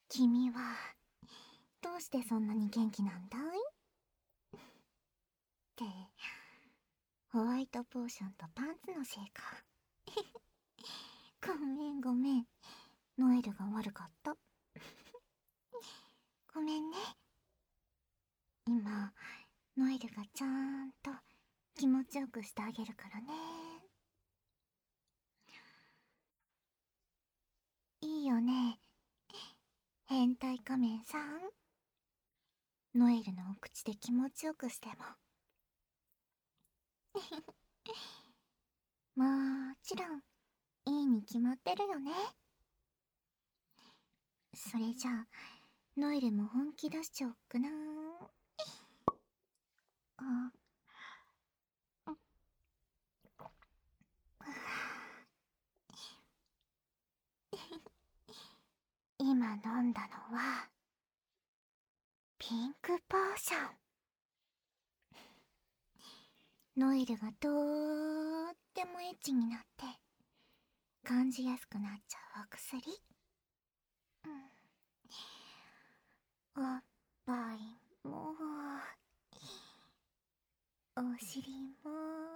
君はどうしてそんなに元気なんだいって、ホワイトポーションとパンツのせいか。ごめんごめん、ノエルが悪かった。ごめんね。今ノエルがちゃんと気持ちよくしてあげるからね。いいよね、変態仮面さん。ノエルのお口で気持ちよくしても。もちろんいいに決まってるよね。それじゃあノエルも本気出しちゃおっかな。あ、今飲んだのはピンクポーション。ノエルがとーってもエッチになって感じやすくなっちゃうお薬。おっぱいもお尻も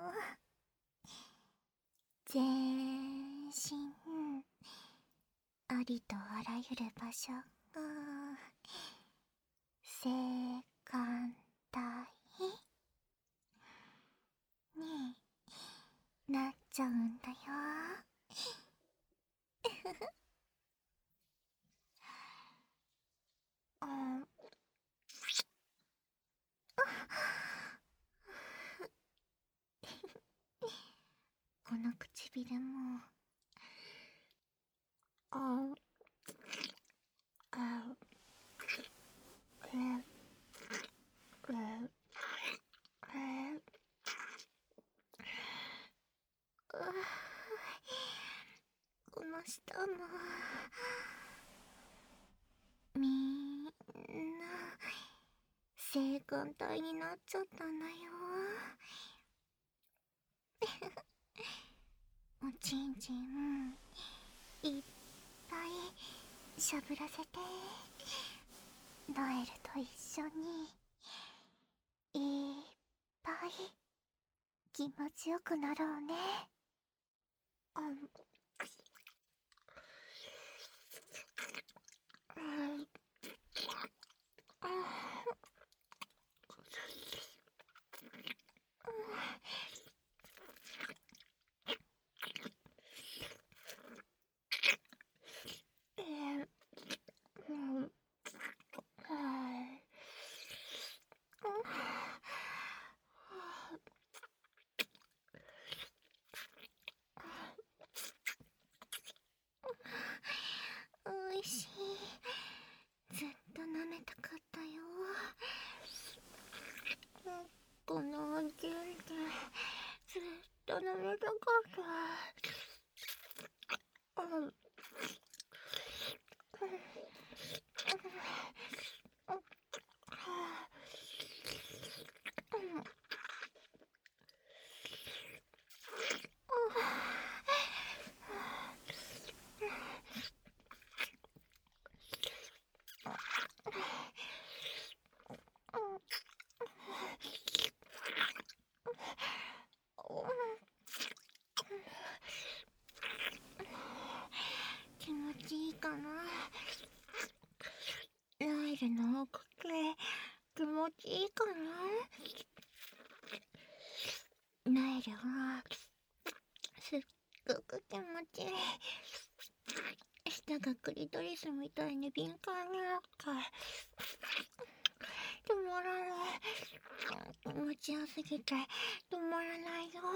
全身、ありとあらゆる場所が性感帯になっちゃうんだよ。うん、この唇もああえこの下もみんな性感帯になっちゃったんだよ。おちんちんいっぱいしゃぶらせて、ノエルと一緒にいっぱい気持ちよくなろうね。あん、おいしい。ずっと舐めたかったよ。このおちんちんずっと舐めたかった。気持ちいいかな。ノエルのおかげ気持ちいいかな。ノエルはすっごく気持ちいい。舌がクリトリスみたいに敏感になって止まらない。気持ちよすぎて止まらないよ。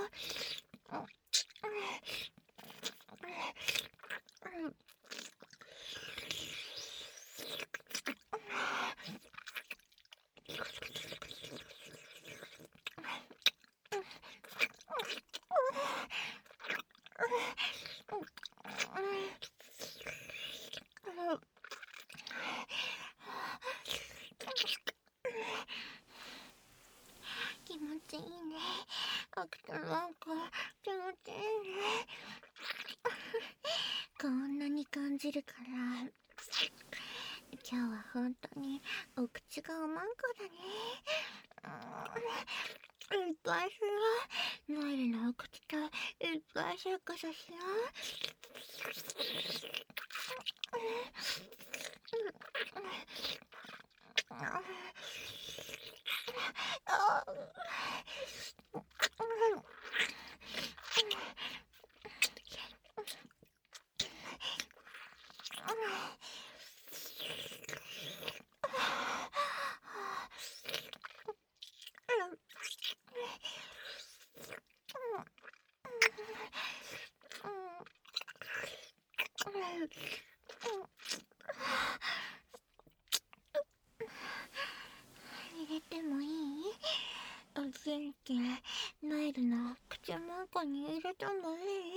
気持ちいいね。アクトなんか気持ちいいね。こんなに感じるから今日は本当にお口がおまんこだね。いっぱいしよう。ノエルのお口といっぱいセックスしよ入れてもいい？おちんちん、ノエルの口まんこに入れてもいい？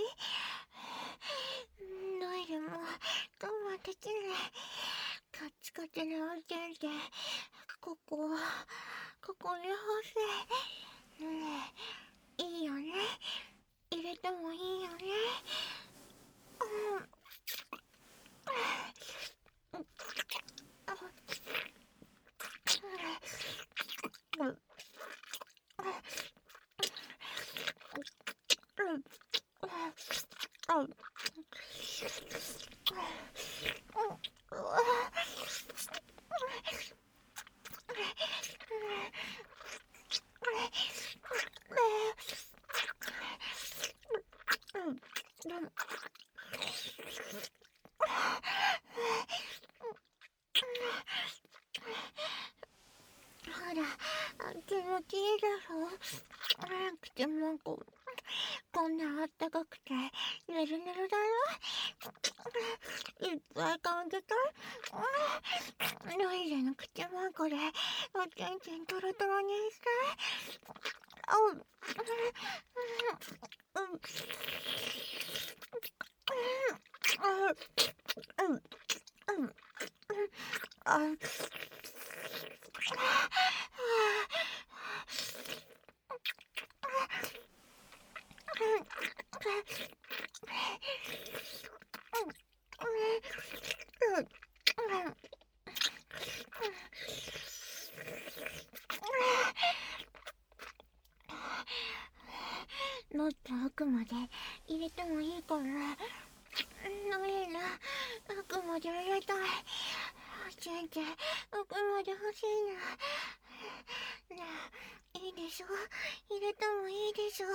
ノエルも我慢できない。カッチカチのおちんちん、ここに欲しい。ねえ、いいよね？入れてもいいよね？ほら、気持ちいいだろ？口まんこ、こんなあったかくて、ねるねるだろ？いっぱいかんでたい？ノイルの口まんこで、おちんちんトロトロにして。もっと奥まで入れてもいいかな？ノエル、奥まで入れたい。おちんちん、奥まで欲しいな。ねえ、いいでしょ？入れてもいいでしょ？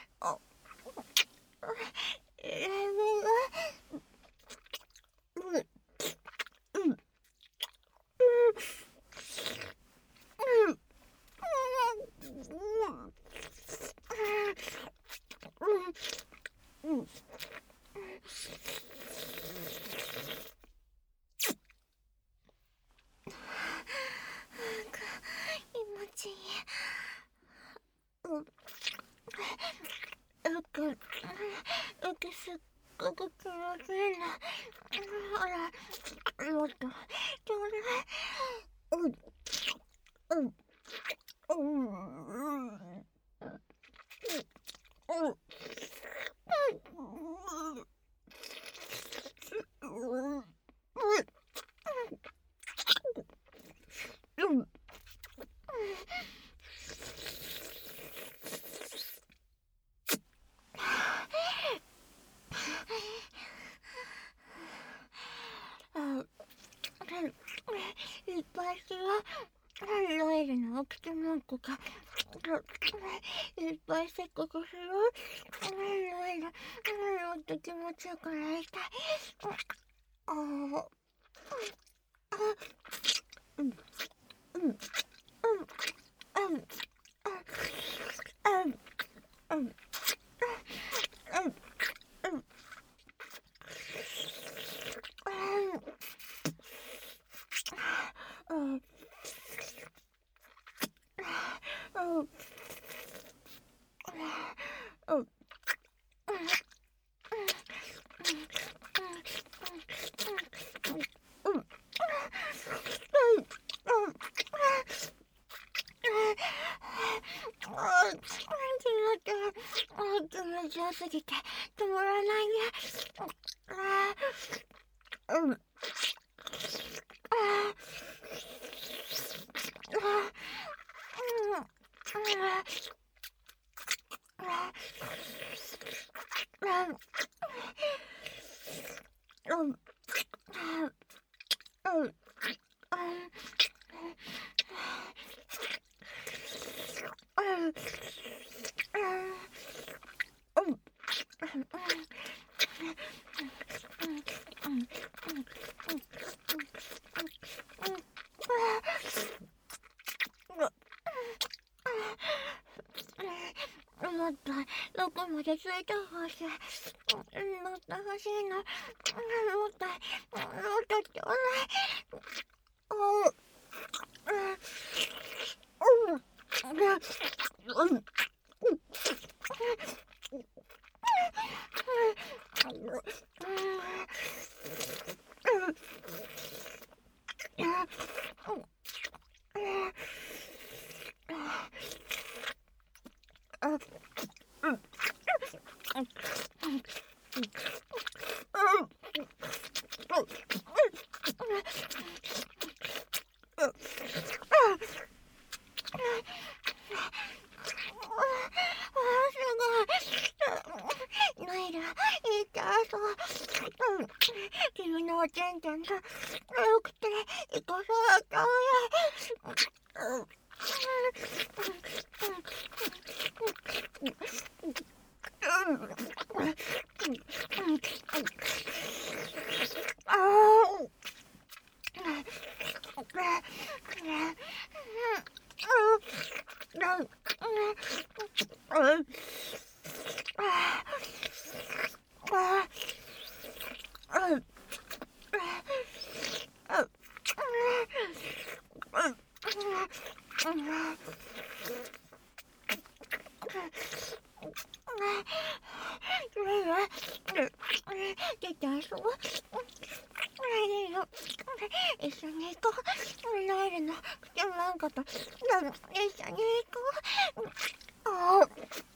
気持ちいい。すっごく気持ちいいな。ほら、もっとちょうだい。いっぱいしよう。ノエルのお口まんこがいっぱいセックスする。ノエル、もっと気持ちよくなりたい。気持ちよすぎて止まらないね。 もっとどこまでついてほしい。もっと欲しいな。もっとちょうだい。ノエル、痛そう。君のおちんちゃんがよくて痛そうだよ。一緒に行こう。ノエルの口もなんかと一緒に行こう。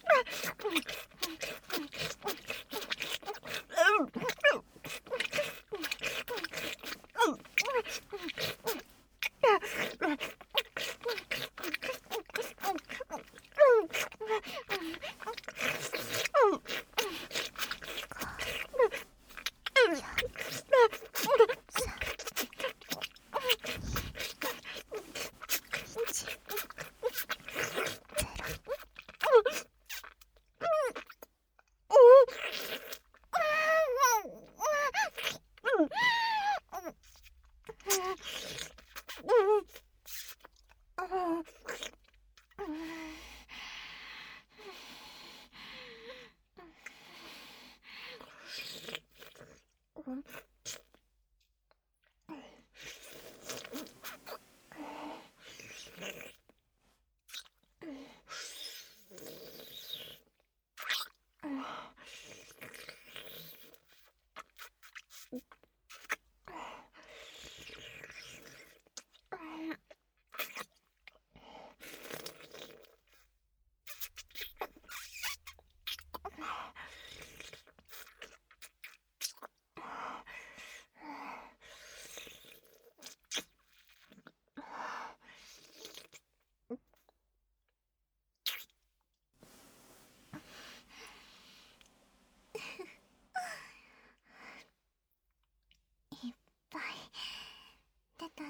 いっぱい出たね。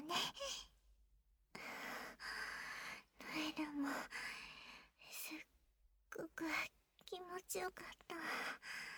ノエルもすっごく気持ちよかった。